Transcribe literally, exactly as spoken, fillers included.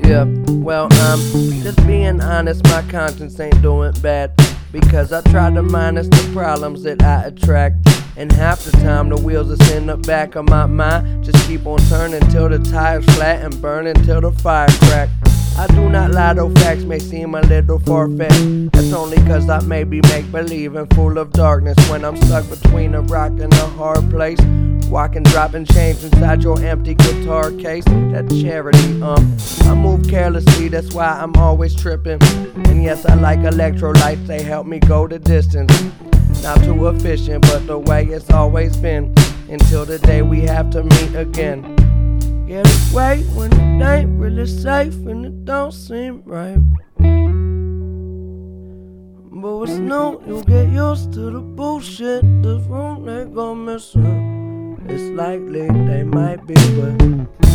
Yeah, well, um, just being honest, my conscience ain't doing bad, because I try to minus the problems that I attract. And half the time the wheels is in the back of my mind just keep on turning till the tires flat and burning till the fire crack. I do not lie, though facts may seem a little far-fetched. That's only cause I may be make-believe and full of darkness when I'm stuck between a rock and a hard place. Walking, dropping change inside your empty guitar case. That charity, um I move carelessly, that's why I'm always tripping. And yes, I like electrolytes, they help me go the distance. Not too efficient, but the way it's always been, until the day we have to meet again. Get away when it ain't really safe and it don't seem right. But what's new, you get used to the bullshit. The room they go missing. It's likely they might be, but